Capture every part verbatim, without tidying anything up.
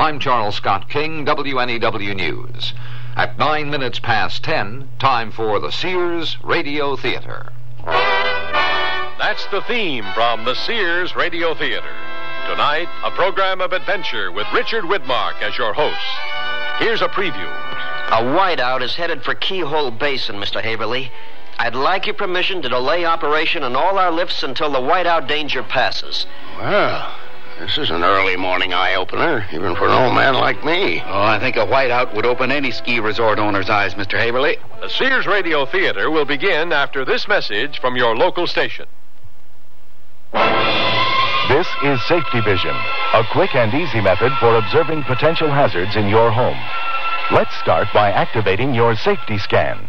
I'm Charles Scott King, W N E W News. At nine minutes past ten, time for the Sears Radio Theater. That's the theme from the Sears Radio Theater. Tonight, a program of adventure with Richard Widmark as your host. Here's a preview. A whiteout is headed for Keyhole Basin, Mister Haverly. I'd like your permission to delay operation on all our lifts until the whiteout danger passes. Well, this is an early morning eye-opener, even for an old man like me. Oh, I think a whiteout would open any ski resort owner's eyes, Mister Haverly. The Sears Radio Theater will begin after this message from your local station. This is Safety Vision, a quick and easy method for observing potential hazards in your home. Let's start by activating your safety scan.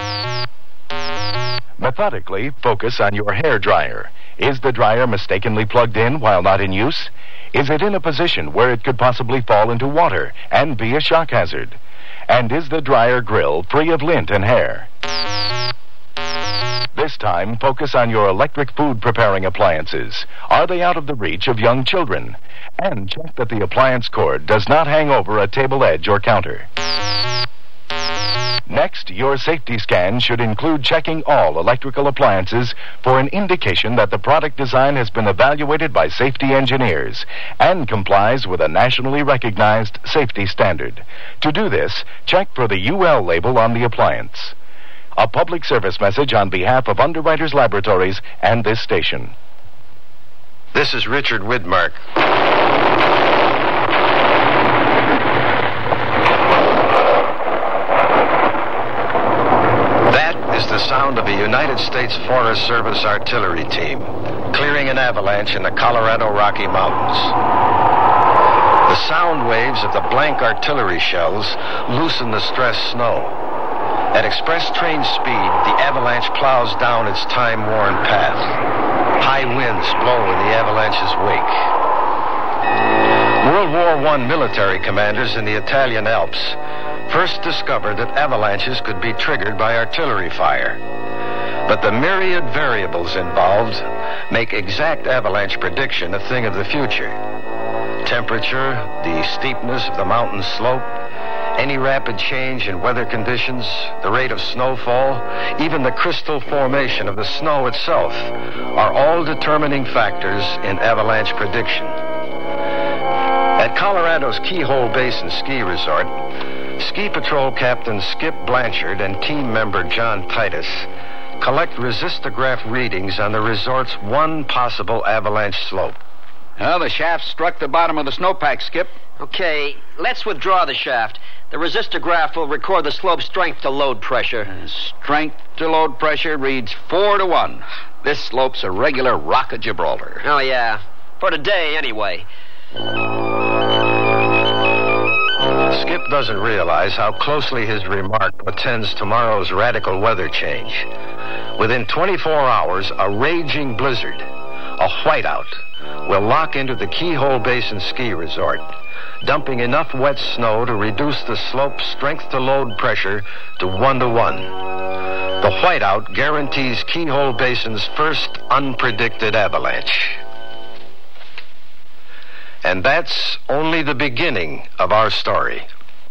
Methodically, focus on your hair dryer. Is the dryer mistakenly plugged in while not in use? Is it in a position where it could possibly fall into water and be a shock hazard? And is the dryer grill free of lint and hair? This time, focus on your electric food preparing appliances. Are they out of the reach of young children? And check that the appliance cord does not hang over a table edge or counter. Next, your safety scan should include checking all electrical appliances for an indication that the product design has been evaluated by safety engineers and complies with a nationally recognized safety standard. To do this, check for the U L label on the appliance. A public service message on behalf of Underwriters Laboratories and this station. This is Richard Widmark. The sound of a United States Forest Service artillery team clearing an avalanche in the Colorado Rocky Mountains. The sound waves of the blank artillery shells loosen the stressed snow. At express train speed, the avalanche plows down its time-worn path. High winds blow in the avalanche's wake. World War One military commanders in the Italian Alps first discovered that avalanches could be triggered by artillery fire. But the myriad variables involved make exact avalanche prediction a thing of the future. Temperature, the steepness of the mountain slope, any rapid change in weather conditions, the rate of snowfall, even the crystal formation of the snow itself are all determining factors in avalanche prediction. At Colorado's Keyhole Basin Ski Resort, Ski Patrol Captain Skip Blanchard and team member John Titus collect resistograph readings on the resort's one possible avalanche slope. Well, the shaft struck the bottom of the snowpack, Skip. Okay, let's withdraw the shaft. The resistograph will record the slope strength to load pressure. Uh, strength to load pressure reads four to one. This slope's a regular Rock of Gibraltar. Oh, yeah. For today, anyway. Skip doesn't realize how closely his remark portends tomorrow's radical weather change. Within twenty-four hours, a raging blizzard, a whiteout, will lock into the Keyhole Basin Ski Resort, dumping enough wet snow to reduce the slope's strength to load pressure to one to one. The whiteout guarantees Keyhole Basin's first unpredicted avalanche. And that's only the beginning of our story.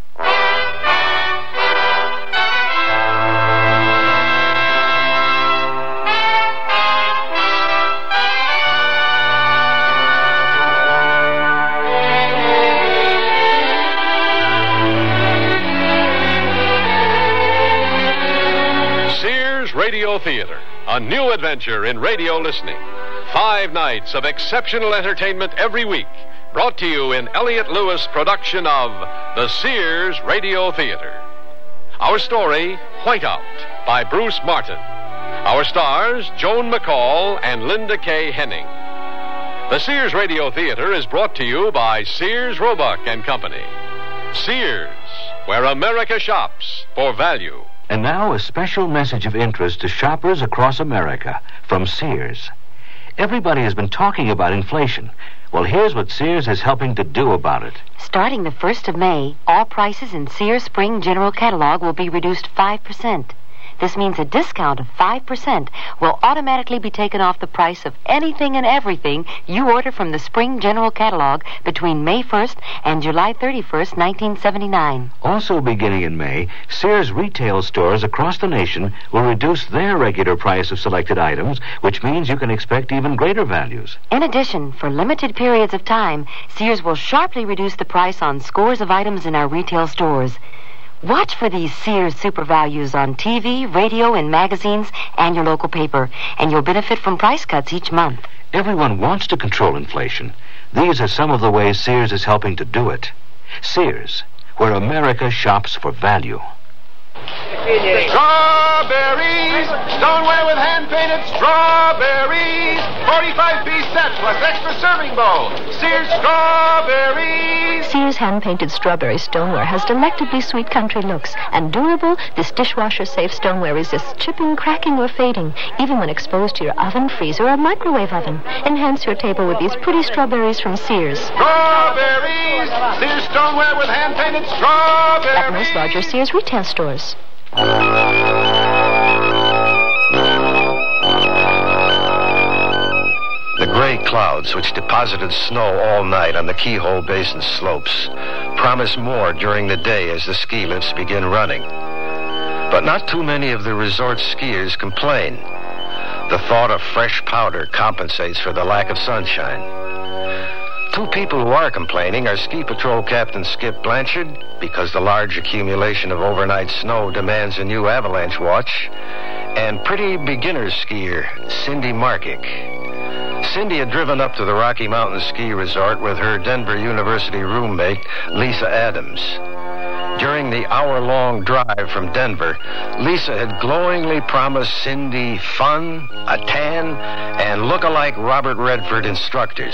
Sears Radio Theater, a new adventure in radio listening. Five nights of exceptional entertainment every week. Brought to you in Elliott Lewis production of the Sears Radio Theater. Our story, Whiteout, by Bruce Martin. Our stars, Joan McCall and Linda Kay Henning. The Sears Radio Theater is brought to you by Sears Roebuck and Company. Sears, where America shops for value. And now a special message of interest to shoppers across America from Sears. Everybody has been talking about inflation. Well, here's what Sears is helping to do about it. Starting the first of May, all prices in Sears Spring General Catalog will be reduced five percent. This means a discount of five percent will automatically be taken off the price of anything and everything you order from the Spring General Catalog between May first and July thirty-first, nineteen seventy-nine. Also beginning in May, Sears retail stores across the nation will reduce their regular price of selected items, which means you can expect even greater values. In addition, for limited periods of time, Sears will sharply reduce the price on scores of items in our retail stores. Watch for these Sears super values on T V, radio, and magazines and your local paper, and you'll benefit from price cuts each month. Everyone wants to control inflation. These are some of the ways Sears is helping to do it. Sears, where America shops for value. Strawberries! Stoneware with hand-painted strawberries! forty-five piece set plus extra serving bowl. Sears Strawberries! Sears hand-painted strawberry stoneware has delectably sweet country looks. And durable, this dishwasher-safe stoneware resists chipping, cracking, or fading, even when exposed to your oven, freezer, or microwave oven. Enhance your table with these pretty strawberries from Sears. Strawberries! Sears Stoneware with hand-painted strawberries! At most larger Sears retail stores. The gray clouds, which deposited snow all night on the Keyhole Basin slopes, promise more during the day as the ski lifts begin running. But not too many of the resort skiers complain. The thought of fresh powder compensates for the lack of sunshine. Two people who are complaining are Ski Patrol Captain Skip Blanchard, because the large accumulation of overnight snow demands a new avalanche watch, and pretty beginner skier Cindy Markick. Cindy had driven up to the Rocky Mountain Ski Resort with her Denver University roommate, Lisa Adams. During the hour-long drive from Denver, Lisa had glowingly promised Cindy fun, a tan, and look-alike Robert Redford instructors.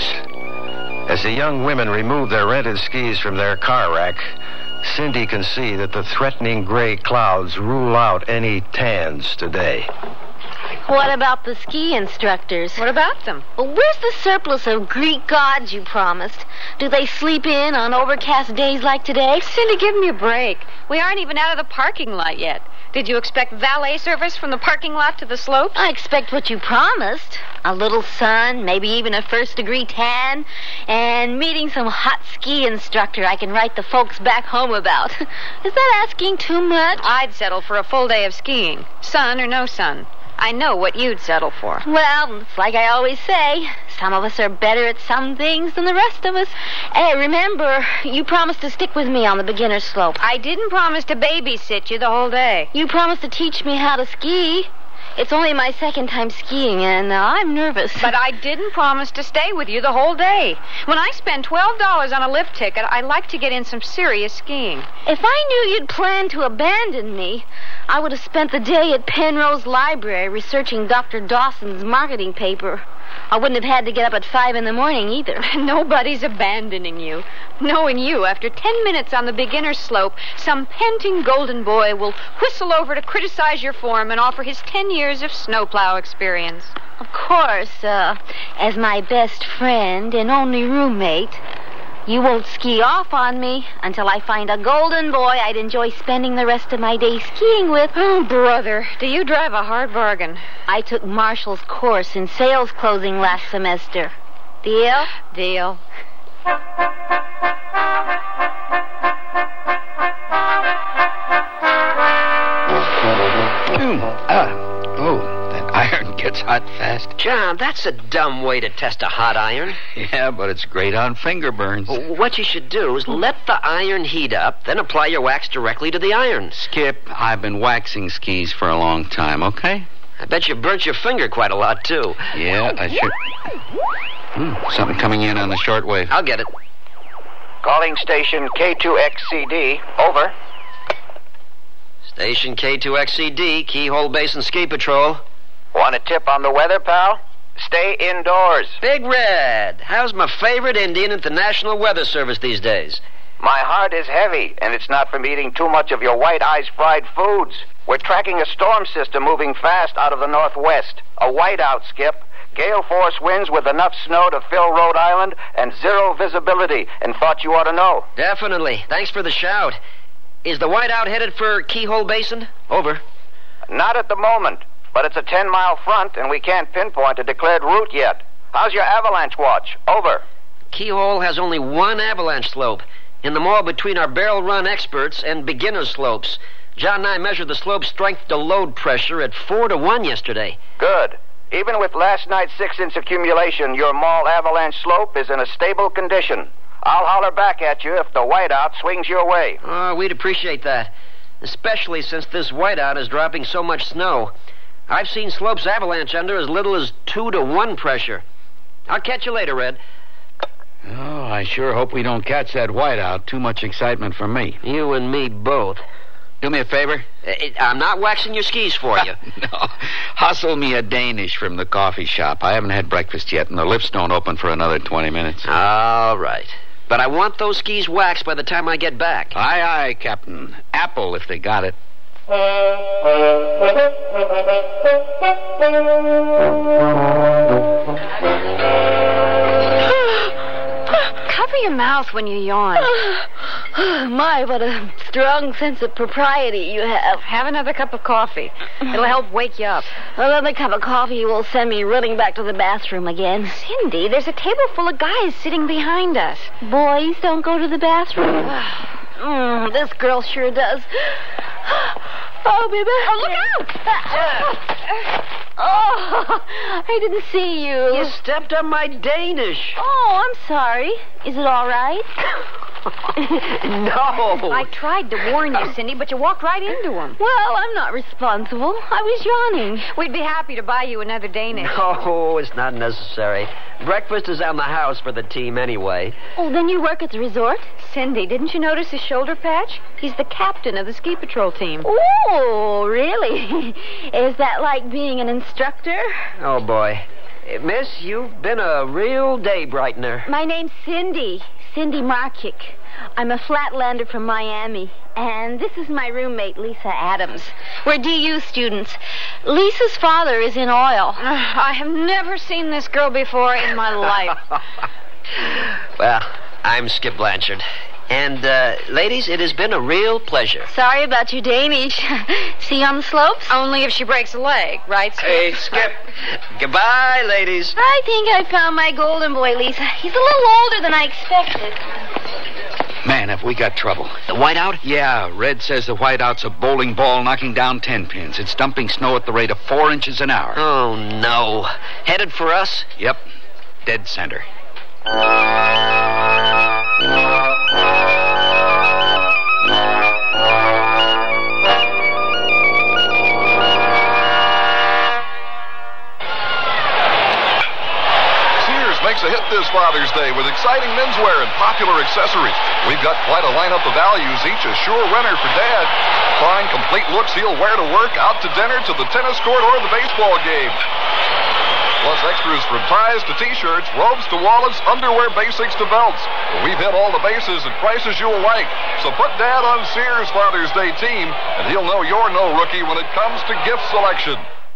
As the young women remove their rented skis from their car rack, Cindy can see that the threatening gray clouds rule out any tans today. What about the ski instructors? What about them? Well, where's the surplus of Greek gods you promised? Do they sleep in on overcast days like today? Cindy, give me a break. We aren't even out of the parking lot yet. Did you expect valet service from the parking lot to the slopes? I expect what you promised. A little sun, maybe even a first-degree tan, and meeting some hot ski instructor I can write the folks back home about. Is that asking too much? I'd settle for a full day of skiing, sun or no sun. I know what you'd settle for. Well, it's like I always say. Some of us are better at some things than the rest of us. Hey, remember, you promised to stick with me on the beginner slope. I didn't promise to babysit you the whole day. You promised to teach me how to ski. It's only my second time skiing, and uh, I'm nervous. But I didn't promise to stay with you the whole day. When I spend twelve dollars on a lift ticket, I like to get in some serious skiing. If I knew you'd planned to abandon me, I would have spent the day at Penrose Library researching Doctor Dawson's marketing paper. I wouldn't have had to get up at five in the morning either. Nobody's abandoning you. Knowing you, after ten minutes on the beginner slope, some panting golden boy will whistle over to criticize your form and offer his ten years of snowplow experience. Of course, uh, as my best friend and only roommate, you won't ski off on me until I find a golden boy I'd enjoy spending the rest of my day skiing with. Oh, brother, do you drive a hard bargain? I took Marshall's course in sales closing last semester. Deal? Deal. Mm, ah, oh, that iron gets hot fast. John, that's a dumb way to test a hot iron. Yeah, but it's great on finger burns. What you should do is let the iron heat up, then apply your wax directly to the iron. Skip, I've been waxing skis for a long time, okay? I bet you burnt your finger quite a lot, too. Yeah, I sure... Hmm, something coming in on the shortwave. I'll get it. Calling station K two X C D. Over. Station K two X C D, Keyhole Basin Ski Patrol. Want a tip on the weather, pal? Stay indoors. Big Red, how's my favorite Indian at the National Weather Service these days? My heart is heavy, and it's not from eating too much of your white ice fried foods. We're tracking a storm system moving fast out of the northwest. A whiteout, Skip. Gale force winds with enough snow to fill Rhode Island and zero visibility, and thought you ought to know. Definitely. Thanks for the shout. Is the whiteout headed for Keyhole Basin? Over. Not at the moment, but it's a ten-mile front, and we can't pinpoint a declared route yet. How's your avalanche watch? Over. Keyhole has only one avalanche slope, in the mall between our barrel run experts and beginner slopes. John and I measured the slope strength to load pressure at four to one yesterday. Good. Even with last night's six-inch accumulation, your mall avalanche slope is in a stable condition. I'll holler back at you if the whiteout swings your way. Oh, we'd appreciate that, especially since this whiteout is dropping so much snow. I've seen slopes avalanche under as little as two to one pressure. I'll catch you later, Red. Oh, I sure hope we don't catch that whiteout. Too much excitement for me. You and me both. Do me a favor? Uh, I'm not waxing your skis for you. No. Hustle me a Danish from the coffee shop. I haven't had breakfast yet, and the lifts don't open for another twenty minutes. All right. But I want those skis waxed by the time I get back. Aye, aye, Captain. Apple, if they got it. Cover your mouth when you yawn. My, what a strong sense of propriety you have. Have another cup of coffee. It'll help wake you up. Another cup of coffee will send me running back to the bathroom again. Cindy, there's a table full of guys sitting behind us. Boys don't go to the bathroom. mm, this girl sure does. Oh, baby. Oh, look out! Oh, I didn't see you. You stepped on my Danish. Oh, I'm sorry. Is it all right? No. I tried to warn you, Cindy, but you walked right into him. Well, I'm not responsible. I was yawning. We'd be happy to buy you another Danish. No, it's not necessary. Breakfast is on the house for the team anyway. Oh, then you work at the resort? Cindy, didn't you notice his shoulder patch? He's the captain of the ski patrol team. Oh, really? Is that like being an instructor? Oh, boy. Miss, you've been a real day brightener. My name's Cindy. Cindy Markic. I'm a flatlander from Miami. And this is my roommate, Lisa Adams. We're D U students. Lisa's father is in oil. I have never seen this girl before in my life. Well, I'm Skip Blanchard. And, uh, ladies, it has been a real pleasure. Sorry about your Danish. See you on the slopes? Only if she breaks a leg, right, Skip? Hey, Skip. Goodbye, ladies. I think I found my golden boy, Lisa. He's a little older than I expected. Man, have we got trouble. The whiteout? Yeah, Red says the whiteout's a bowling ball knocking down ten pins. It's dumping snow at the rate of four inches an hour. Oh, no. Headed for us? Yep. Dead center. Makes a hit this Father's Day with exciting menswear and popular accessories. We've got quite a lineup of values, each a sure winner for Dad. Find complete looks he'll wear to work, out to dinner, to the tennis court, or the baseball game. Plus extras from ties to T-shirts, robes to wallets, underwear basics to belts. We've hit all the bases at prices you'll like. So put Dad on Sears' Father's Day team, and he'll know you're no rookie when it comes to gift selection.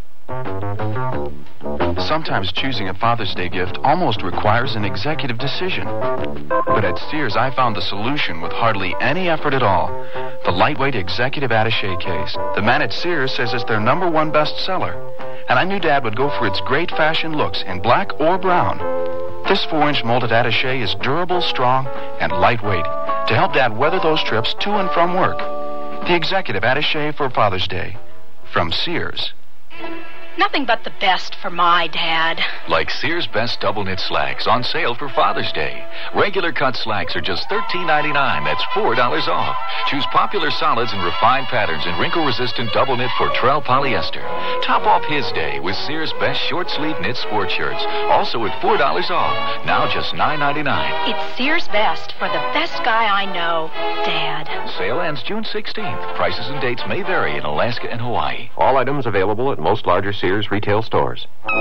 Sometimes choosing a Father's Day gift almost requires an executive decision. But at Sears, I found the solution with hardly any effort at all. The lightweight executive attaché case. The man at Sears says it's their number one bestseller. And I knew Dad would go for its great fashion looks in black or brown. This four-inch molded attaché is durable, strong, and lightweight to help Dad weather those trips to and from work. The executive attaché for Father's Day. From Sears. Nothing but the best for my Dad. Like Sears' best double knit slacks on sale for Father's Day. Regular cut slacks are just thirteen ninety-nine. That's four dollars off. Choose popular solids and refined patterns in wrinkle-resistant double knit Fortrell polyester. Top off his day with Sears' best short sleeve knit sport shirts. Also at four dollars off. Now just nine ninety-nine. It's Sears' best for the best guy I know, Dad. Sale ends June sixteenth. Prices and dates may vary in Alaska and Hawaii. All items available at most larger Sears retail stores. A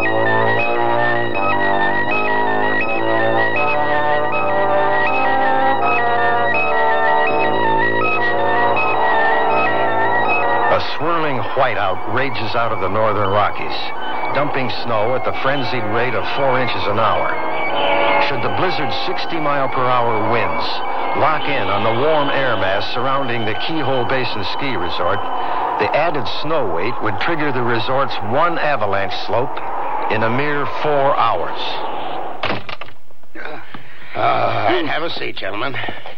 swirling whiteout rages out of the northern Rockies, dumping snow at the frenzied rate of four inches an hour. Should the blizzard's sixty mile per hour winds lock in on the warm air mass surrounding the Keyhole Basin Ski Resort, The added snow weight would trigger the resort's one avalanche slope in a mere four hours. Uh, have a seat, gentlemen.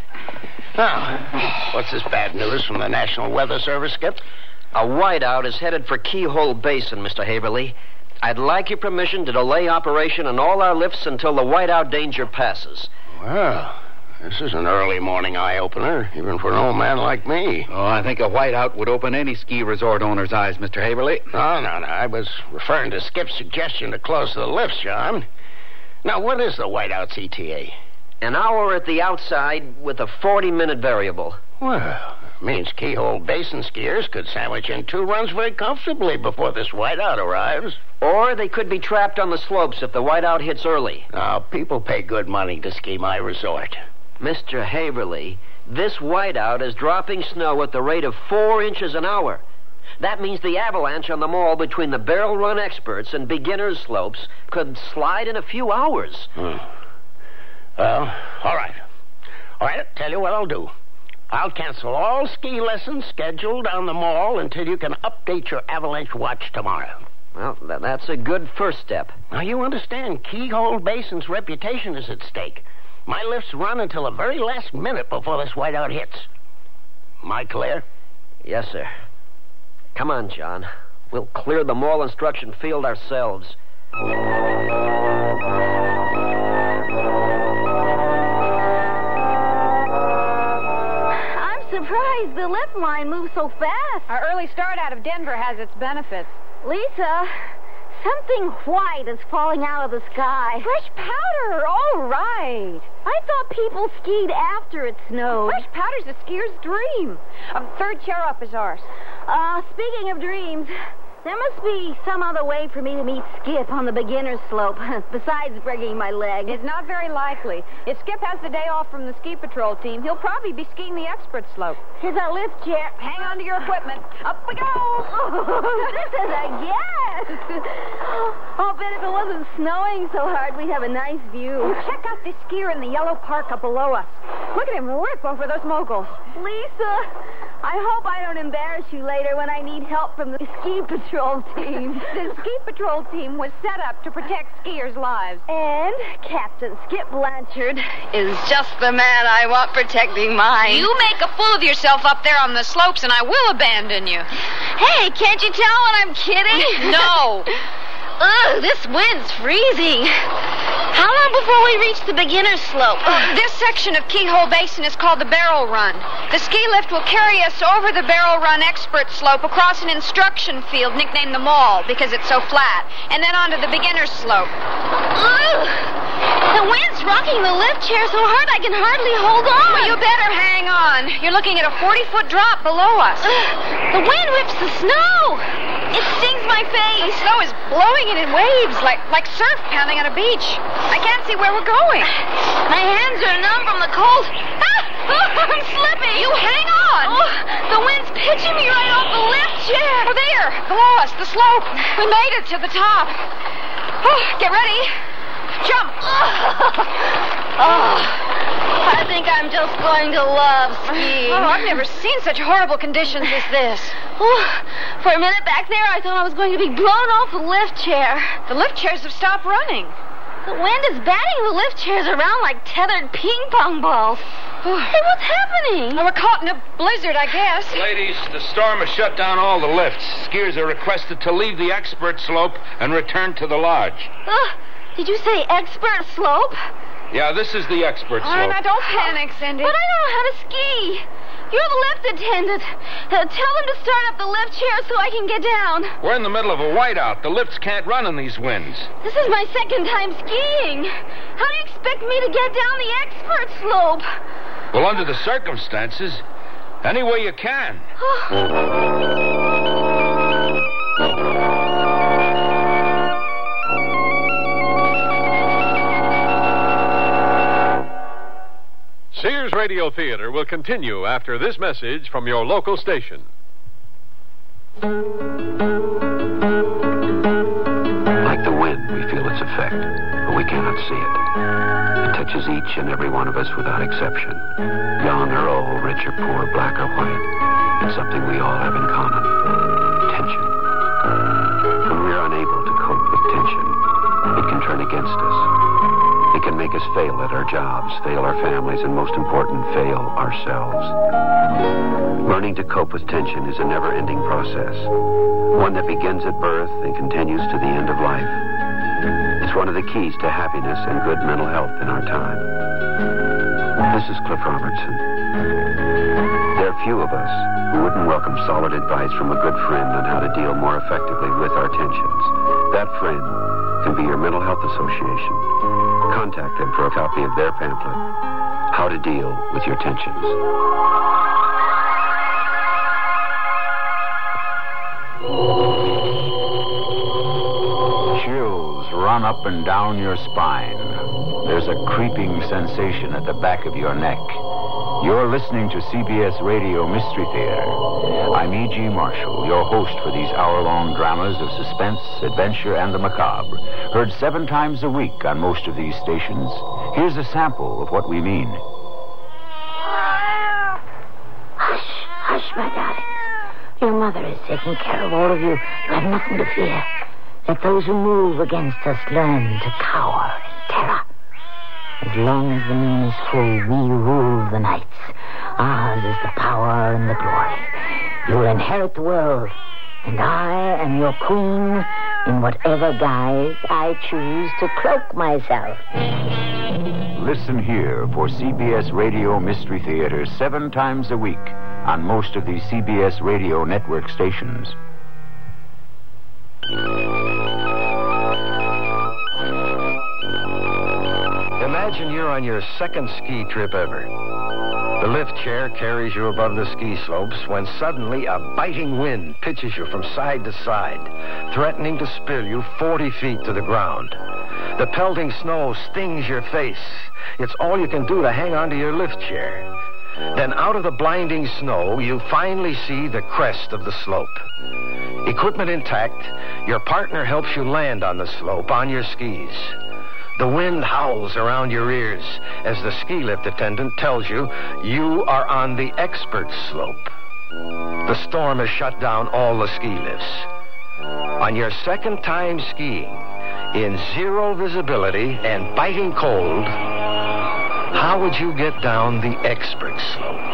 Now, what's this bad news from the National Weather Service, Skip? A whiteout is headed for Keyhole Basin, Mister Haverly. I'd like your permission to delay operation on all our lifts until the whiteout danger passes. Well, this is an early morning eye-opener, even for an old man like me. Oh, I think a whiteout would open any ski resort owner's eyes, Mister Haverly. No, no, no. I was referring to Skip's suggestion to close the lifts, John. Now, what is the whiteout's E T A? An hour at the outside with a forty-minute variable. Well, means Keyhole Basin skiers could sandwich in two runs very comfortably before this whiteout arrives. Or they could be trapped on the slopes if the whiteout hits early. Now, people pay good money to ski my resort. Mister Haverly, this whiteout is dropping snow at the rate of four inches an hour. That means the avalanche on the mall between the Barrel Run experts and beginners slopes could slide in a few hours. Hmm. Well, all right. All right, tell you what I'll do. I'll cancel all ski lessons scheduled on the mall until you can update your avalanche watch tomorrow. Well, th- that's a good first step. Now, you understand, Keyhole Basin's reputation is at stake. My lifts run until the very last minute before this whiteout hits. Am I clear? Yes, sir. Come on, John. We'll clear the mall instruction field ourselves. Surprised the lift line moves so fast. Our early start out of Denver has its benefits. Lisa, something white is falling out of the sky. Fresh powder, all right. I thought people skied after it snowed. Fresh powder's a skier's dream. Um, third chair up is ours. Uh, speaking of dreams, there must be some other way for me to meet Skip on the beginner's slope, besides breaking my leg. It's not very likely. If Skip has the day off from the ski patrol team, he'll probably be skiing the expert slope. Here's our lift chair. Hang on to your equipment. Up we go! This is a guess! I'll bet if it wasn't snowing so hard, we'd have a nice view. Oh, check out this skier in the yellow parka below us. Look at him rip over those moguls. Lisa, I hope I don't embarrass you later when I need help from the ski patrol team. The ski patrol team was set up to protect skiers' lives. And Captain Skip Blanchard is just the man I want protecting mine. You make a fool of yourself up there on the slopes, and I will abandon you. Hey, can't you tell when I'm kidding? No. Ugh, this wind's freezing. How long before we reach the beginner's slope? Uh, this section of Keyhole Basin is called the Barrel Run. The ski lift will carry us over the Barrel Run expert slope across an instruction field nicknamed the Mall because it's so flat, and then onto the beginner's slope. Ugh. The wind's rocking the lift chair so hard I can hardly hold on. Well, you better hang on. You're looking at a forty-foot drop below us. Ugh. The wind rips the snow. It stings my face. The snow is blowing it in waves like, like surf pounding on a beach. I can't see where we're going. My hands are numb from the cold. Ah! Oh, I'm slipping. You hang on. Oh, the wind's pitching me right off the lift chair. Oh, there, below us, the slope. We made it to the top. Oh, get ready. Jump. Oh, I think I'm just going to love skiing. Oh, I've never seen such horrible conditions as this. Oh, for a minute back there, I thought I was going to be blown off the lift chair. The lift chairs have stopped running. The wind is batting the lift chairs around like tethered ping pong balls. Hey, what's happening? Well, we're caught in a blizzard, I guess. Ladies, the storm has shut down all the lifts. Skiers are requested to leave the expert slope and return to the lodge. Uh, did you say expert slope? Yeah, this is the expert slope. Oh, now don't panic, Cindy. But I don't know how to ski. You're the lift attendant. Uh, tell them to start up the lift chair so I can get down. We're in the middle of a whiteout. The lifts can't run in these winds. This is my second time skiing. How do you expect me to get down the expert slope? Well, under the circumstances, any way you can. Sears Radio Theater will continue after this message from your local station. Like the wind, we feel its effect, but we cannot see it. It touches each and every one of us without exception. Young or old, rich or poor, black or white. It's something we all have in common. Tension. When we're unable to cope with tension, it can turn against us. It can make us fail at our jobs, fail our families, and most important, fail ourselves. Learning to cope with tension is a never-ending process, one that begins at birth and continues to the end of life. It's one of the keys to happiness and good mental health in our time. This is Cliff Robertson. There are few of us who wouldn't welcome solid advice from a good friend on how to deal more effectively with our tensions. That friend can be your mental health association. Contact them for a copy of their pamphlet, How to Deal with Your Tensions. Chills run up and down your spine. There's a creeping sensation at the back of your neck. You're listening to C B S Radio Mystery Theater. I'm E G. Marshall, your host for these hour-long dramas of suspense, adventure, and the macabre. Heard seven times a week on most of these stations. Here's a sample of what we mean. Hush, hush, my darlings. Your mother is taking care of all of you. You have nothing to fear. Let those who move against us learn to cower in terror. As long as the moon is full, we rule the nights. Ours is the power and the glory. You'll inherit the world, and I am your queen in whatever guise I choose to cloak myself. Listen here for C B S Radio Mystery Theater seven times a week on most of these C B S Radio network stations. Imagine you're on your second ski trip ever. The lift chair carries you above the ski slopes when suddenly a biting wind pitches you from side to side, threatening to spill you forty feet to the ground. The pelting snow stings your face. It's all you can do to hang onto your lift chair. Then out of the blinding snow, you finally see the crest of the slope. Equipment intact, your partner helps you land on the slope on your skis. The wind howls around your ears as the ski lift attendant tells you you are on the expert slope. The storm has shut down all the ski lifts. On your second time skiing, in zero visibility and biting cold, how would you get down the expert slope?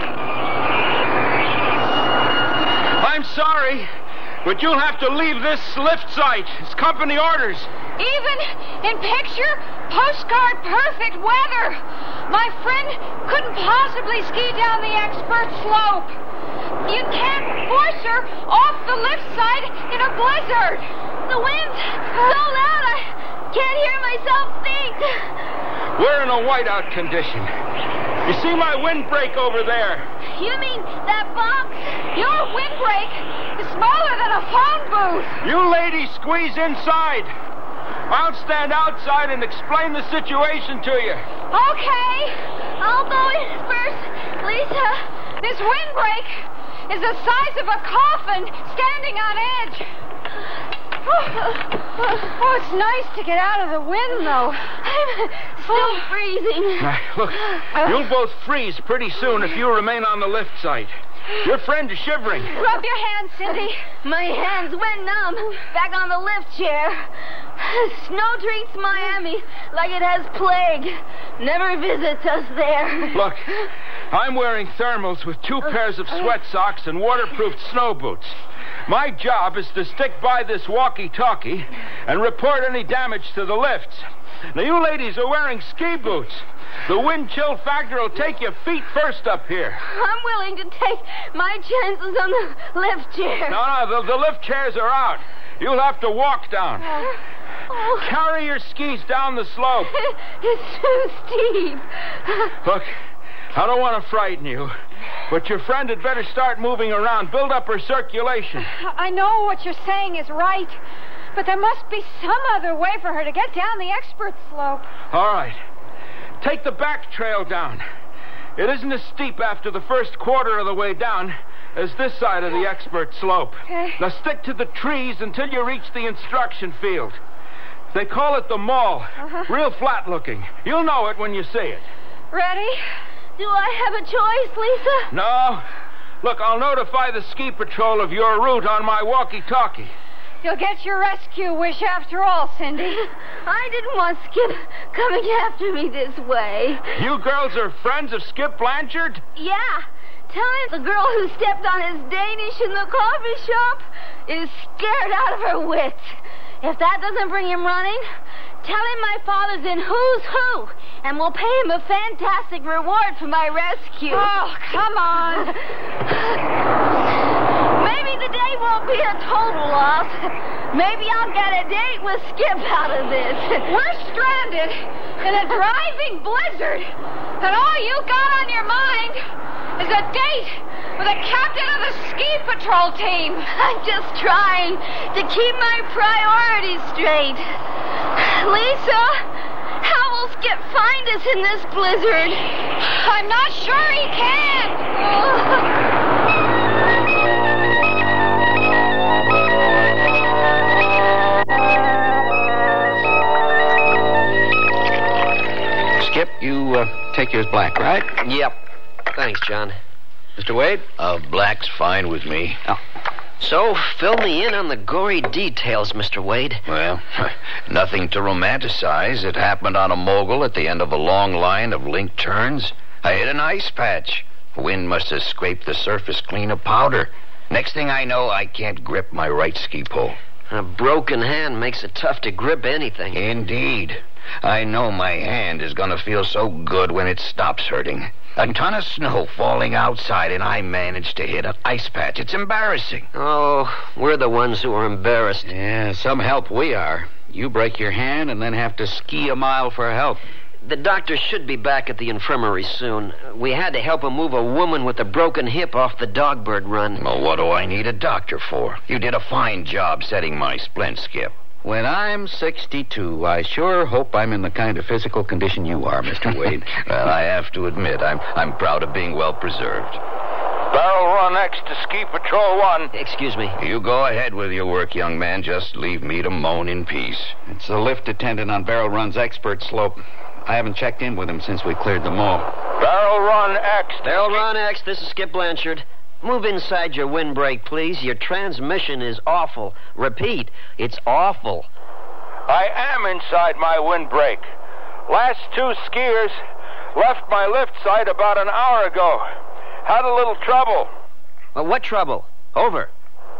I'm sorry, but you'll have to leave this lift site. It's company orders. Even in picture, postcard perfect weather. My friend couldn't possibly ski down the expert slope. You can't force her off the lift side in a blizzard. The wind's so loud I can't hear myself think. We're in a whiteout condition. You see my windbreak over there? You mean that box? Your windbreak is smaller than a phone booth. You ladies squeeze inside. I'll stand outside and explain the situation to you. Okay. I'll go in first, Lisa. This windbreak is the size of a coffin standing on edge. Oh, it's nice to get out of the wind, though. I'm still freezing. Now, look, you'll both freeze pretty soon if you remain on the lift site. Your friend is shivering. Rub your hands, Cindy. My hands went numb. Back on the lift chair. Snow treats Miami like it has plague. Never visits us there. Look, I'm wearing thermals with two pairs of sweat socks and waterproofed snow boots. My job is to stick by this walkie-talkie and report any damage to the lifts. Now, you ladies are wearing ski boots. The wind chill factor will take your feet first up here. I'm willing to take my chances on the lift chair. No, no, the, the lift chairs are out. You'll have to walk down. Oh. Oh. Carry your skis down the slope. It's too steep. Look, I don't want to frighten you, but your friend had better start moving around, build up her circulation. I know what you're saying is right, but there must be some other way for her to get down the expert slope. All right. Take the back trail down. It isn't as steep after the first quarter of the way down as this side of the expert slope. Okay. Now stick to the trees until you reach the instruction field. They call it the mall. Uh-huh. Real flat looking. You'll know it when you see it. Ready? Do I have a choice, Lisa? No. Look, I'll notify the ski patrol of your route on my walkie-talkie. You'll get your rescue wish after all, Cindy. I didn't want Skip coming after me this way. You girls are friends of Skip Blanchard? Yeah. Tell him the girl who stepped on his Danish in the coffee shop is scared out of her wits. If that doesn't bring him running, tell him my father's in Who's Who, and we'll pay him a fantastic reward for my rescue. Oh, come on. Maybe the day won't be a total loss. Maybe I'll get a date with Skip out of this. We're stranded in a driving blizzard, and all you got on your mind is a date with the captain of the ski patrol team. I'm just trying to keep my priorities straight. Lisa, how will Skip find us in this blizzard? I'm not sure he can. Skip, you uh, take yours black, right? Yep. Thanks, John. Mister Wade? Uh, black's fine with me. Oh. So, fill me in on the gory details, Mister Wade. Well, nothing to romanticize. It happened on a mogul at the end of a long line of linked turns. I hit an ice patch. Wind must have scraped the surface clean of powder. Next thing I know, I can't grip my right ski pole. A broken hand makes it tough to grip anything. Indeed. I know my hand is going to feel so good when it stops hurting. A ton of snow falling outside, and I managed to hit an ice patch. It's embarrassing. Oh, we're the ones who are embarrassed. Yeah, some help we are. You break your hand and then have to ski a mile for help. The doctor should be back at the infirmary soon. We had to help him move a woman with a broken hip off the Dogbird run. Well, what do I need a doctor for? You did a fine job setting my splint, Skip. When I'm sixty-two, I sure hope I'm in the kind of physical condition you are, Mister Wade. Well, I have to admit, I'm I'm proud of being well preserved. Barrel Run X to Ski Patrol One. Excuse me. You go ahead with your work, young man. Just leave me to moan in peace. It's the lift attendant on Barrel Run's expert slope. I haven't checked in with him since we cleared the mall. Barrel Run X. Barrel Run X, this is Skip Blanchard. Move inside your windbreak, please. Your transmission is awful. Repeat, it's awful. I am inside my windbreak. Last two skiers left my lift site about an hour ago. Had a little trouble. Well, what trouble? Over.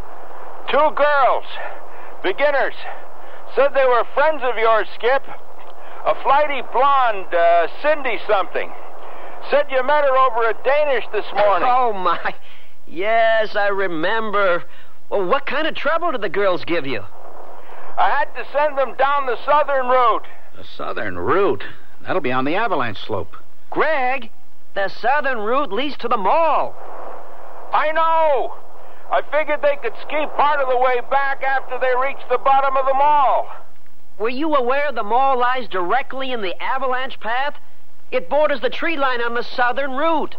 Two girls, beginners, said they were friends of yours, Skip. A flighty blonde, uh, Cindy something. Said you met her over at Danish this morning. Oh, my... Yes, I remember. Well, what kind of trouble did the girls give you? I had to send them down the southern route. The southern route? That'll be on the avalanche slope. Greg, the southern route leads to the mall. I know. I figured they could ski part of the way back after they reached the bottom of the mall. Were you aware the mall lies directly in the avalanche path? It borders the tree line on the southern route.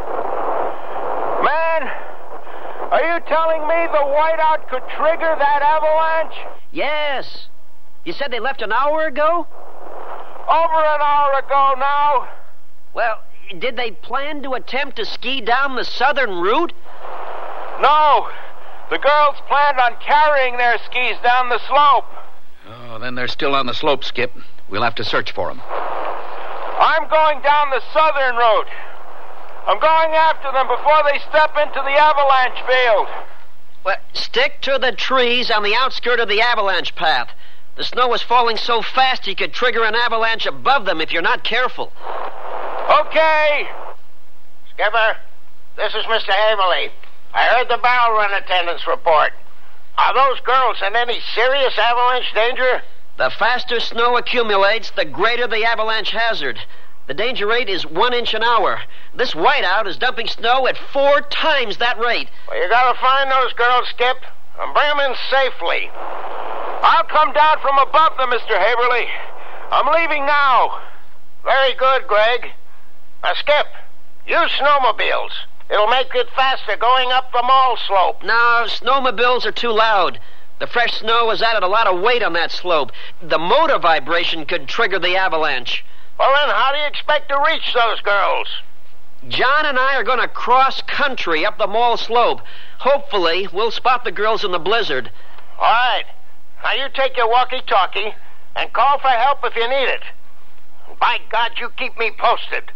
Man, are you telling me the whiteout could trigger that avalanche? Yes. You said they left an hour ago? Over an hour ago now. Well, did they plan to attempt to ski down the southern route? No. The girls planned on carrying their skis down the slope. Oh, then they're still on the slope, Skip. We'll have to search for them. I'm going down the southern route. I'm going after them before they step into the avalanche field. Well, stick to the trees on the outskirt of the avalanche path. The snow is falling so fast you could trigger an avalanche above them if you're not careful. Okay. Skipper, this is Mister Haverly. I heard the Barrel Run attendant's report. Are those girls in any serious avalanche danger? The faster snow accumulates, the greater the avalanche hazard. The danger rate is one inch an hour. This whiteout is dumping snow at four times that rate. Well, you gotta find those girls, Skip, and bring them in safely. I'll come down from above them, Mister Haverly. I'm leaving now. Very good, Greg. Now, Skip, use snowmobiles. It'll make it faster going up the mall slope. No, snowmobiles are too loud. The fresh snow has added a lot of weight on that slope. The motor vibration could trigger the avalanche. Well, then, how do you expect to reach those girls? John and I are going to cross country up the mall slope. Hopefully, we'll spot the girls in the blizzard. All right. Now you take your walkie-talkie and call for help if you need it. By God, you keep me posted.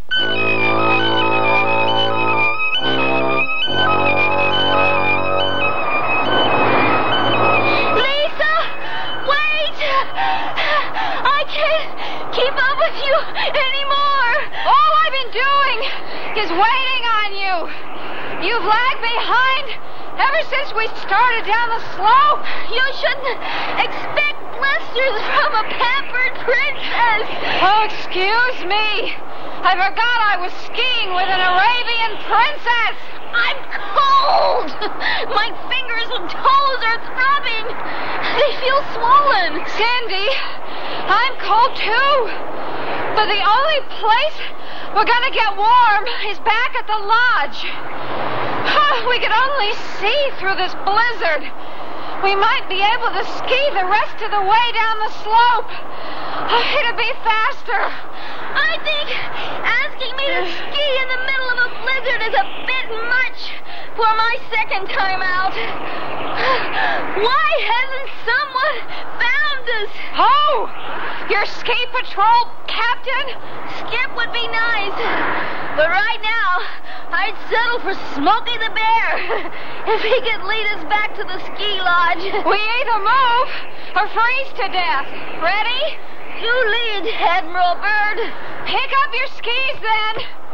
Lisa! Wait! I can't keep up with you anymore. All I've been doing is waiting on you. You've lagged behind ever since we started down the slope. You shouldn't expect blisters from a pampered princess. Oh, excuse me. I forgot I was skiing with an Arabian princess. I'm cold. My fingers and toes are throbbing. They feel swollen. Cindy, I'm cold too. But the only place we're going to get warm is back at the lodge. We can only see through this blizzard. We might be able to ski the rest of the way down the slope. It'll be faster. I think asking me to ski in the middle of a blizzard is a bit much for my second time out. Why hasn't someone found us? Oh, your ski patrol captain? Skip would be nice. But right now, I'd settle for Smokey the Bear if he could lead us back to the ski lodge. We either move or freeze to death. Ready? You lead, Admiral Byrd. Pick up your skis, then.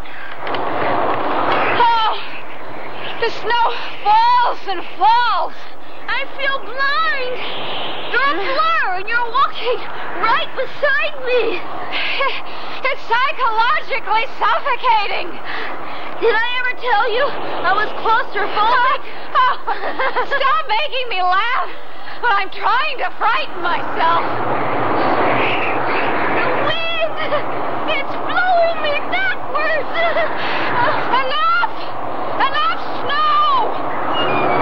Oh, the snow falls and falls. I feel blind. You're a blur, and you're walking right beside me. It's psychologically suffocating. Did I ever tell you I was claustrophobic? Oh, stop making me laugh when I'm trying to frighten myself. The wind! It's blowing me backwards! Enough! Enough snow!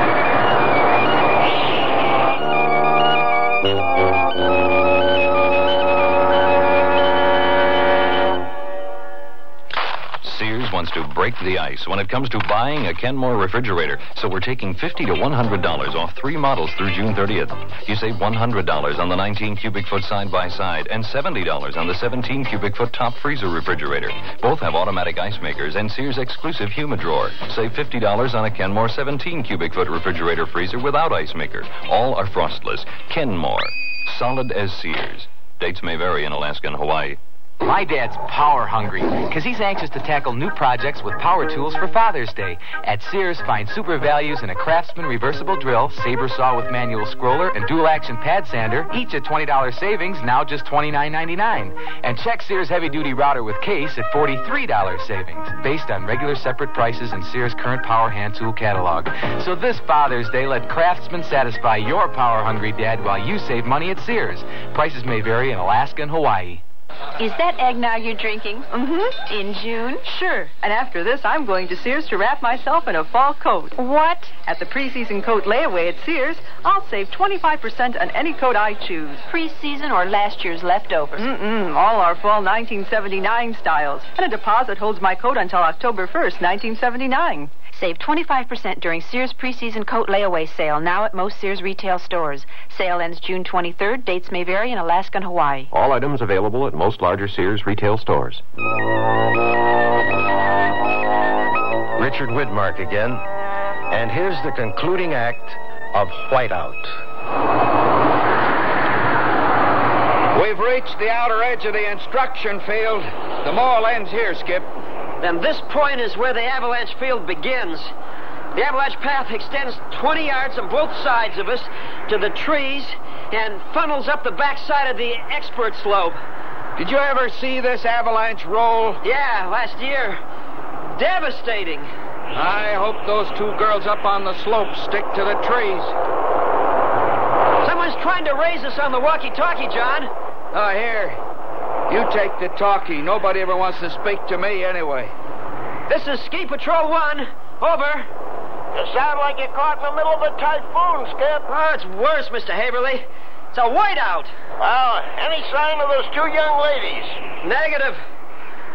Sears wants to break the ice when it comes to buying a Kenmore refrigerator. So we're taking fifty to one hundred dollars off three models through June thirtieth. You save one hundred dollars on the nineteen cubic foot side-by-side and seventy dollars on the seventeen cubic foot top freezer refrigerator. Both have automatic ice makers and Sears exclusive humid drawer. Save fifty dollars on a Kenmore seventeen cubic foot refrigerator freezer without ice maker. All are frostless. Kenmore. Solid as Sears. Dates may vary in Alaska and Hawaii. My dad's power hungry because he's anxious to tackle new projects with power tools for Father's Day. At Sears, find super values in a Craftsman reversible drill, saber saw with manual scroller, and dual action pad sander, each at twenty dollars savings, now just twenty-nine ninety-nine. And check Sears heavy duty router with case at forty-three dollars savings, based on regular separate prices in Sears' current power hand tool catalog. So this Father's Day, let Craftsman satisfy your power hungry dad while you save money at Sears. Prices may vary in Alaska and Hawaii. Is that eggnog you're drinking? Mm-hmm. In June? Sure. And after this, I'm going to Sears to wrap myself in a fall coat. What? At the preseason coat layaway at Sears, I'll save twenty-five percent on any coat I choose. Preseason or last year's leftovers? Mm-mm. All our fall nineteen seventy-nine styles. And a deposit holds my coat until October first, nineteen seventy-nine. Save twenty-five percent during Sears preseason coat layaway sale, now at most Sears retail stores. Sale ends June twenty-third. Dates may vary in Alaska and Hawaii. All items available at most larger Sears retail stores. Richard Widmark again. And here's the concluding act of Whiteout. We've reached the outer edge of the instruction field. The mall ends here, Skip. Then this point is where the avalanche field begins. The avalanche path extends twenty yards on both sides of us to the trees and funnels up the backside of the expert slope. Did you ever see this avalanche roll? Yeah, last year. Devastating. I hope those two girls up on the slope stick to the trees. Someone's trying to raise us on the walkie-talkie, John. Oh, here. You take the talkie. Nobody ever wants to speak to me anyway. This is Ski Patrol one. Over. You sound like you're caught in the middle of a typhoon, Skip. Oh, it's worse, Mister Haverly. It's a whiteout. Well, any sign of those two young ladies? Negative.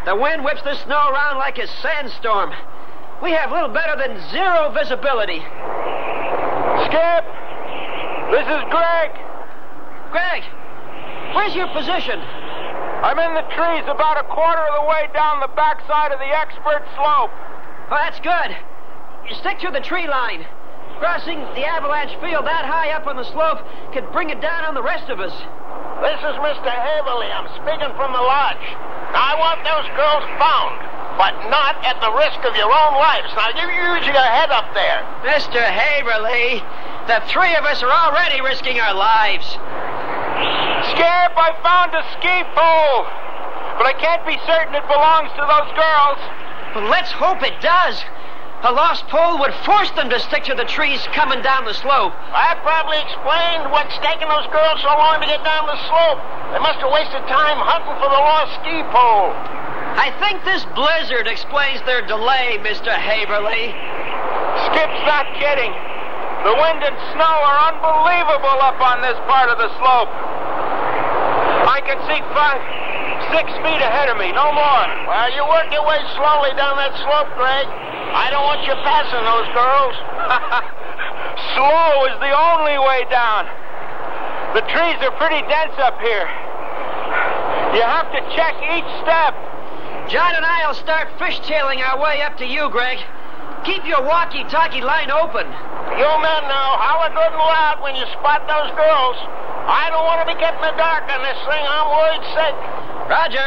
The wind whips the snow around like a sandstorm. We have little better than zero visibility. Skip! This is Greg. Greg, where's your position? I'm in the trees about a quarter of the way down the backside of the expert slope. Oh, that's good. You stick to the tree line. Crossing the avalanche field that high up on the slope could bring it down on the rest of us. This is Mister Haverly. I'm speaking from the lodge. Now, I want those girls found, but not at the risk of your own lives. Now, you use your head up there. Mister Haverly, the three of us are already risking our lives. Skip, I found a ski pole, but I can't be certain it belongs to those girls. Well, let's hope it does. A lost pole would force them to stick to the trees coming down the slope. That probably explained what's taking those girls so long to get down the slope. They must have wasted time hunting for the lost ski pole. I think this blizzard explains their delay, Mister Haverly. Skip's not kidding. The wind and snow are unbelievable up on this part of the slope. I can see five, six feet ahead of me, no more. Well, you work your way slowly down that slope, Greg. I don't want you passing those girls. Slow is the only way down. The trees are pretty dense up here. You have to check each step. John and I will start fishtailing our way up to you, Greg. Keep your walkie-talkie line open. You men know holler good and loud when you spot those girls. I don't want to be getting the dark on this thing. I'm worried sick. Roger.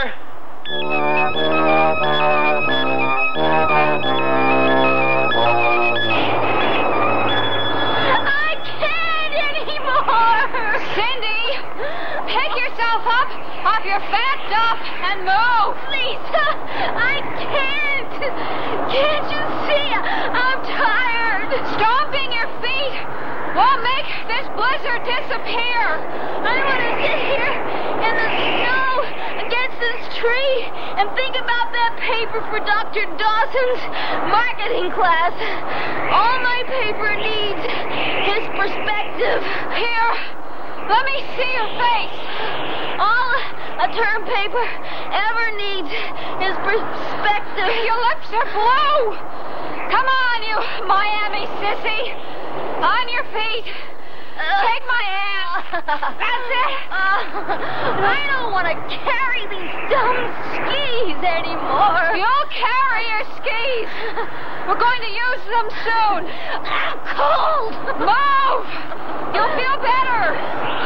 I can't anymore. Cindy, pick yourself up off your fat duff and move. Lisa, I can't. Can't you see? I'm tired. Stomping your feet won't make this blizzard disappear. I want to sit here in the snow against this tree and think about that paper for Doctor Dawson's marketing class. All my paper needs is perspective. Here, let me see your face. All a term paper ever needs is perspective. Your lips are blue. Come on, you Miami sissy. On your feet. Take my hand. That's it. Uh, I don't want to carry these dumb skis anymore. You'll carry your skis. We're going to use them soon. I'm cold. Move. You'll feel better.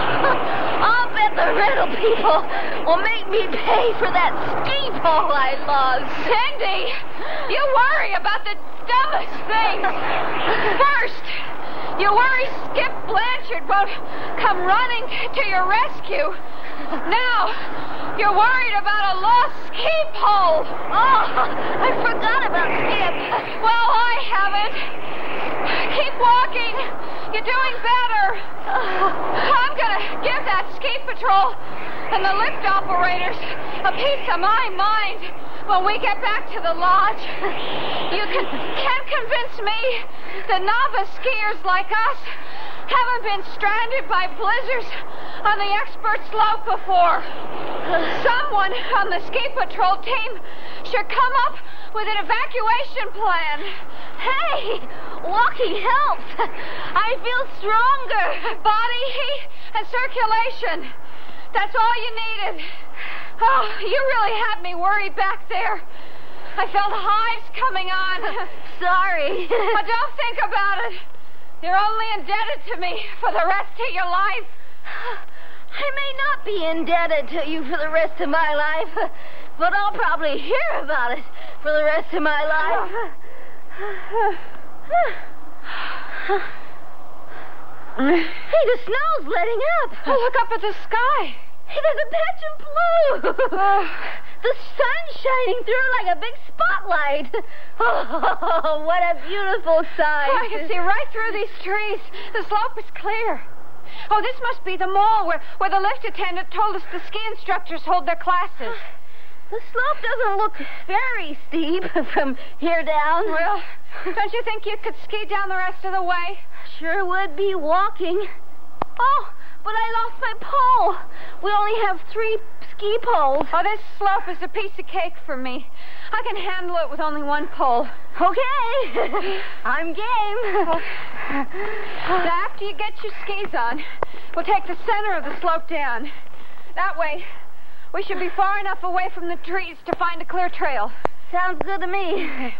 I'll bet the rental people will make me pay for that ski pole I lost. Cindy, you worry about the dumbest things. First, you worry Skip Blanchard won't come running to your rescue. Now, you're worried about a lost ski pole. Oh, I forgot about Skip. Well, I haven't. Keep walking. You're doing better. I'm going to give that ski patrol and the lift operators a piece of my mind when we get back to the lodge. You can, can't convince me that novice skiers like us haven't been stranded by blizzards on the expert slope before. Someone on the ski patrol team should come up with an evacuation plan. Hey, walking helps. I feel stronger. Body heat and circulation. That's all you needed. Oh, you really had me worried back there. I felt hives coming on. Sorry. But don't think about it. You're only indebted to me for the rest of your life. I may not be indebted to you for the rest of my life, but I'll probably hear about it for the rest of my life. Hey, the snow's letting up. Oh, look up at the sky. Hey, there's a patch of blue. Uh, the sun's shining through like a big spotlight. Oh, what a beautiful sight. Oh, I can see right through these trees. The slope is clear. Oh, this must be the mall where, where the lift attendant told us the ski instructors hold their classes. The slope doesn't look very steep from here down. Well, don't you think you could ski down the rest of the way? Sure would be walking. Oh, but I lost my pole. We only have three ski poles. Oh, this slope is a piece of cake for me. I can handle it with only one pole. Okay. I'm game. Now, after you get your skis on, we'll take the center of the slope down. That way, we should be far enough away from the trees to find a clear trail. Sounds good to me.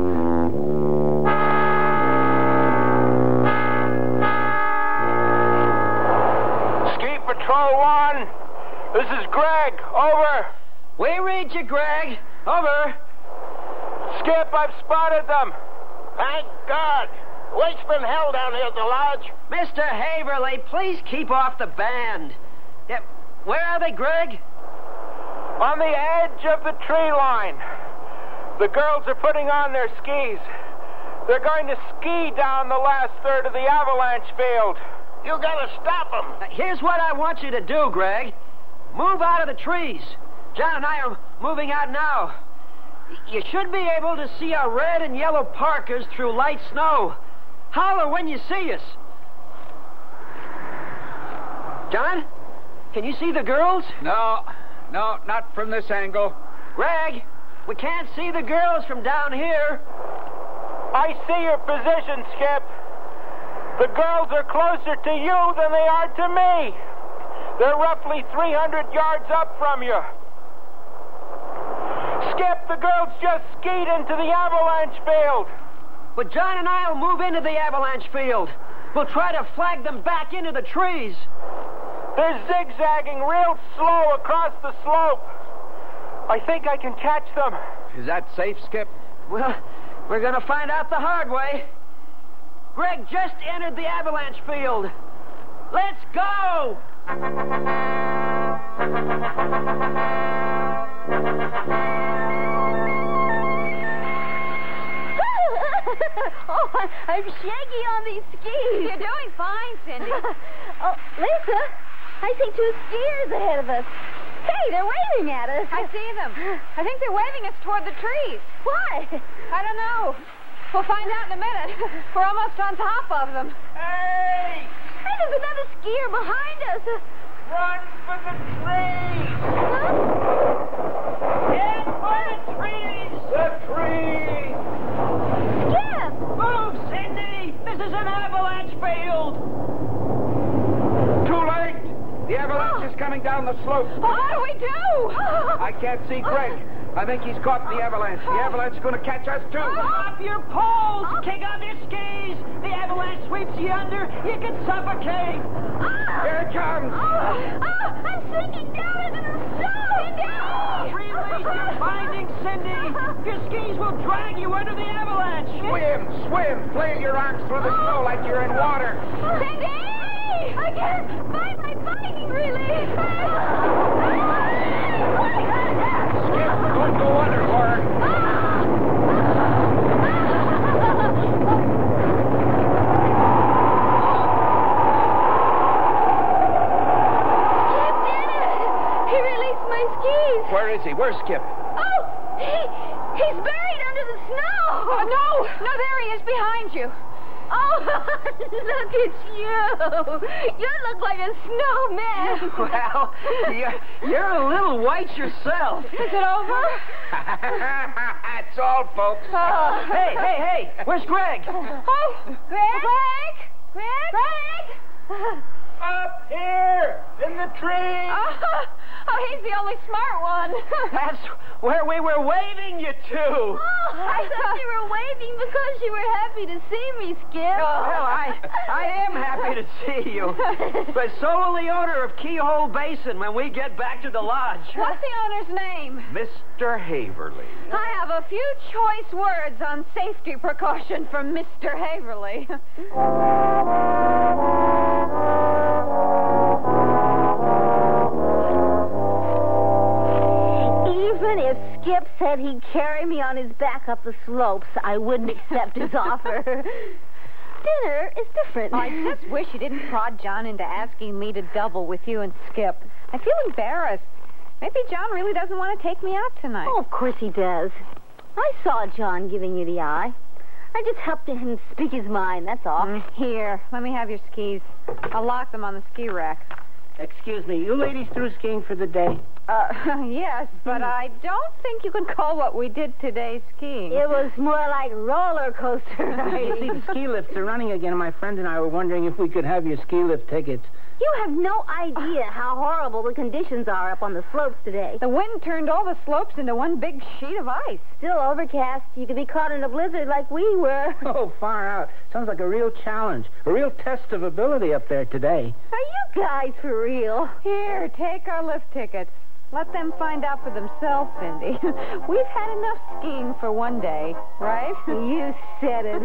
Ski Patrol One, this is Greg. Over. We read you, Greg. Over. Skip, I've spotted them. Thank God. Wait's been held down here at the lodge. Mister Haverly, please keep off the band. Yeah, where are they, Greg? On the edge of the tree line. The girls are putting on their skis. They're going to ski down the last third of the avalanche field. You gotta stop them. Now, here's what I want you to do, Greg. Move out of the trees. John and I are moving out now. You should be able to see our red and yellow parkers through light snow. Holler when you see us. John, can you see the girls? No, no, not from this angle. Greg, we can't see the girls from down here. I see your position, Skip. The girls are closer to you than they are to me. They're roughly three hundred yards up from you. Skip, the girls just skied into the avalanche field. But John and I will move into the avalanche field. We'll try to flag them back into the trees. They're zigzagging real slow across the slope. I think I can catch them. Is that safe, Skip? Well, we're going to find out the hard way. Greg just entered the avalanche field. Let's go! Oh, I'm shaky on these skis. You're doing fine, Cindy. Oh, Lisa, I see two skiers ahead of us. Hey, they're waving at us. I see them. I think they're waving us toward the trees. Why? I don't know. We'll find out in a minute. We're almost on top of them. Hey! Hey, there's another skier behind us. Run for the trees! Huh? Head for the trees! The trees! Skip! Move, Cindy! This is an avalanche field! Too late! The avalanche is coming down the slope. Oh, what do we do? I can't see Greg. I think he's caught the avalanche. The avalanche is going to catch us, too. Drop your poles! Kick off your skis! The avalanche sweeps you under. You can suffocate! Here it comes! Oh, I'm sinking down into the snow! Cindy! Release your binding, Cindy! Your skis will drag you under the avalanche! Swim, swim! Flail your arms through the snow like you're in water. Cindy! I can't find my binding release! Skip, don't go under for her. Skip did it! He released my skis! Where is he? Where's Skip? Oh! He, he's buried under the snow! Oh, no! No, there he is behind you. Oh, look at you. You look like a snowman. Well, you're, you're a little white yourself. Is it over? That's all, folks. Oh. Hey, hey, hey, where's Greg? Oh, Greg? Greg? Greg? Greg? Up here, in the trees. Oh, oh, he's the only smart one. That's where we were waving you to. Oh, I thought you were waving because you were happy to see me, Skip. Oh, well, I, I am happy to see you. But so will the owner of Keyhole Basin when we get back to the lodge. What's the owner's name? Mister Haverly. I have a few choice words on safety precaution from Mister Haverly. Even if Skip said he'd carry me on his back up the slopes, I wouldn't accept his offer. Dinner is different. I just wish you didn't prod John into asking me to double with you and Skip. I feel embarrassed. Maybe John really doesn't want to take me out tonight. Oh, of course he does. I saw John giving you the eye. I just helped him speak his mind, that's all. Mm, here, let me have your skis. I'll lock them on the ski rack. Excuse me, you ladies through skiing for the day? Uh, yes, but I don't think you can call what we did today skiing. It was more like roller coaster You see, the ski lifts are running again, and my friend and I were wondering if we could have your ski lift tickets. You have no idea how horrible the conditions are up on the slopes today. The wind turned all the slopes into one big sheet of ice. Still overcast. You could be caught in a blizzard like we were. Oh, far out. Sounds like a real challenge, a real test of ability up there today. Are you guys for real? Here, take our lift tickets. Let them find out for themselves, Cindy. We've had enough skiing for one day, right? You said it.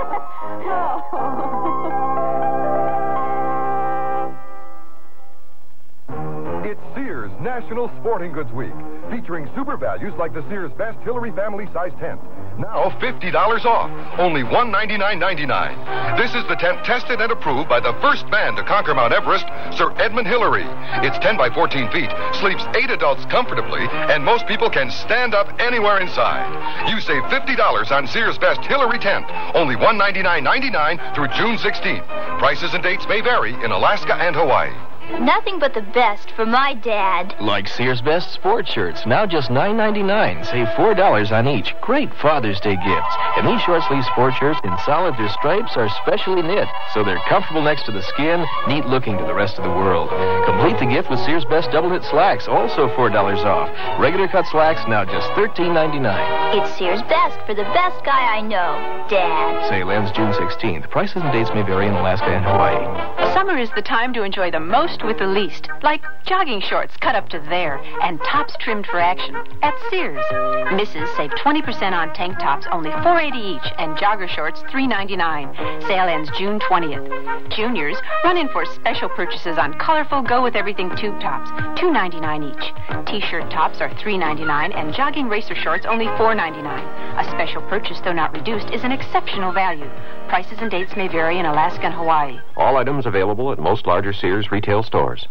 It's Sears National Sporting Goods Week, featuring super values like the Sears Best Hillary Family Size Tent. Now fifty dollars off, only one hundred ninety-nine ninety-nine. This is the tent tested and approved by the first man to conquer Mount Everest, Sir Edmund Hillary. It's ten by fourteen feet, sleeps eight adults comfortably, and most people can stand up anywhere inside. You save fifty dollars on Sears Best Hillary Tent, only one hundred ninety-nine ninety-nine through June sixteenth. Prices and dates may vary in Alaska and Hawaii. Nothing but the best for my dad. Like Sears Best Sport Shirts, now just nine ninety-nine. Save four dollars on each. Great Father's Day gifts. And these short-sleeve sport shirts in solids or stripes are specially knit, so they're comfortable next to the skin, neat-looking to the rest of the world. Complete the gift with Sears Best Double Knit Slacks, also four dollars off. Regular cut slacks, now just thirteen ninety-nine. It's Sears Best for the best guy I know, Dad. Sale ends June sixteenth. Prices and dates may vary in Alaska and Hawaii. Summer is the time to enjoy the most with the least, like jogging shorts cut up to there and tops trimmed for action at Sears. Misses save twenty percent on tank tops, only four eighty each, and jogger shorts three ninety-nine. Sale ends June twentieth. Juniors, run in for special purchases on colorful Go With Everything tube tops, two ninety-nine each. T-shirt tops are three ninety-nine, and jogging racer shorts only four ninety-nine. A special purchase, though not reduced, is an exceptional value. Prices and dates may vary in Alaska and Hawaii. All items available at most larger Sears retail stores.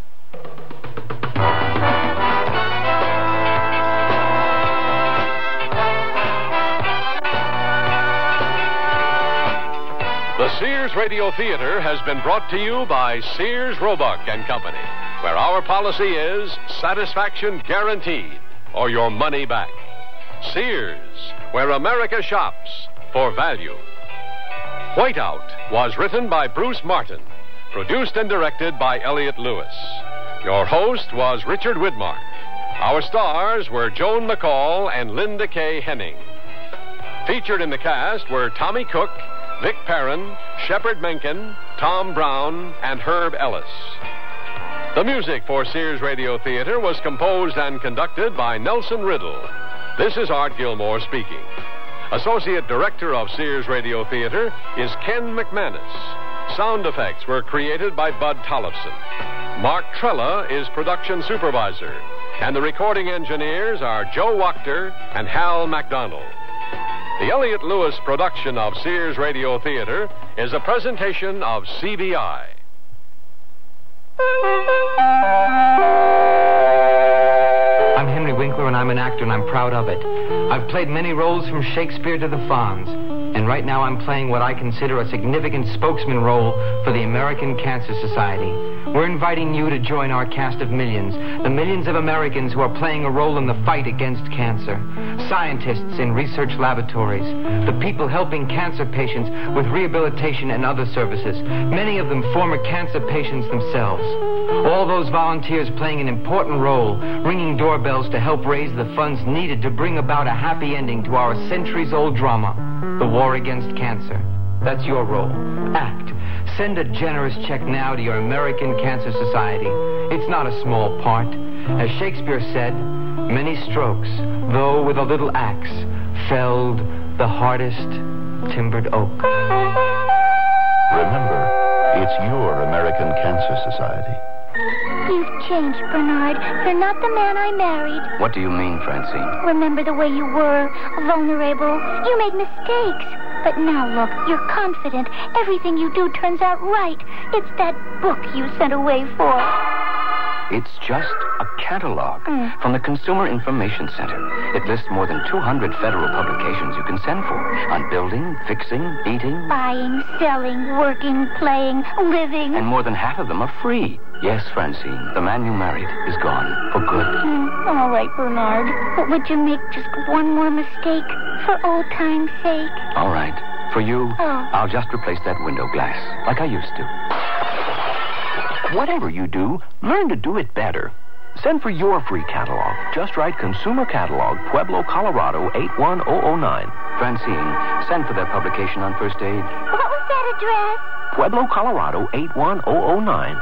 The Sears Radio Theater has been brought to you by Sears Roebuck and Company, where our policy is satisfaction guaranteed or your money back. Sears, where America shops for value. Whiteout was written by Bruce Martin, produced and directed by Elliott Lewis. Your host was Richard Widmark. Our stars were Joan McCall and Linda Kay Henning. Featured in the cast were Tommy Cook, Vic Perrin, Shepard Menken, Tom Brown, and Herb Ellis. The music for Sears Radio Theater was composed and conducted by Nelson Riddle. This is Art Gilmore speaking. Associate Director of Sears Radio Theater is Ken McManus. Sound effects were created by Bud Tollefson. Mark Trella is production supervisor. And the recording engineers are Joe Wachter and Hal MacDonald. The Elliott Lewis production of Sears Radio Theater is a presentation of C B I. I'm Henry Winkler, and I'm an actor, and I'm proud of it. I've played many roles from Shakespeare to the Fonz, and right now I'm playing what I consider a significant spokesman role for the American Cancer Society. We're inviting you to join our cast of millions, the millions of Americans who are playing a role in the fight against cancer. Scientists in research laboratories, the people helping cancer patients with rehabilitation and other services, many of them former cancer patients themselves. All those volunteers playing an important role, ringing doorbells to help raise the funds needed to bring about a happy ending to our centuries-old drama, the war against cancer. That's your role. Act. Send a generous check now to your American Cancer Society. It's not a small part. As Shakespeare said, many strokes, though with a little axe, felled the hardest timbered oak. Remember, it's your American Cancer Society. You've changed, Bernard. You're not the man I married. What do you mean, Francine? Remember the way you were, vulnerable. You made mistakes. But now look, you're confident. Everything you do turns out right. It's that book you sent away for. It's just a cat. catalog Mm. from the Consumer Information Center. It lists more than two hundred federal publications you can send for on building, fixing, eating, Buying, selling, working, playing, living. and more than half of them are free. Yes, Francine, the man you married is gone for good. Mm, all right, Bernard. But would you make just one more mistake for old time's sake? All right. For you, Oh. I'll just replace that window glass like I used to. Whatever you do, learn to do it better. Send for your free catalog. Just write Consumer Catalog, Pueblo, Colorado, eight one zero zero nine. Francine, send for that publication on First Aid. What was that address? Pueblo, Colorado, eight one zero zero nine.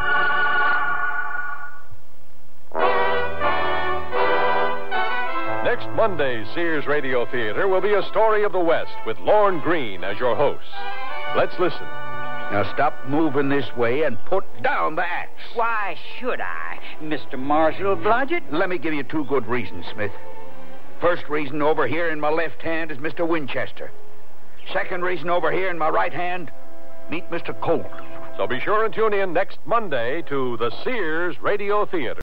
Next Monday's Sears Radio Theater will be A Story of the West with Lorne Green as your host. Let's listen. Now stop moving this way and put down the axe. Why should I, Mister Marshall Blodgett? Let me give you two good reasons, Smith. First reason over here in my left hand is Mister Winchester. Second reason over here in my right hand, meet Mister Colt. So be sure and tune in next Monday to the Sears Radio Theater.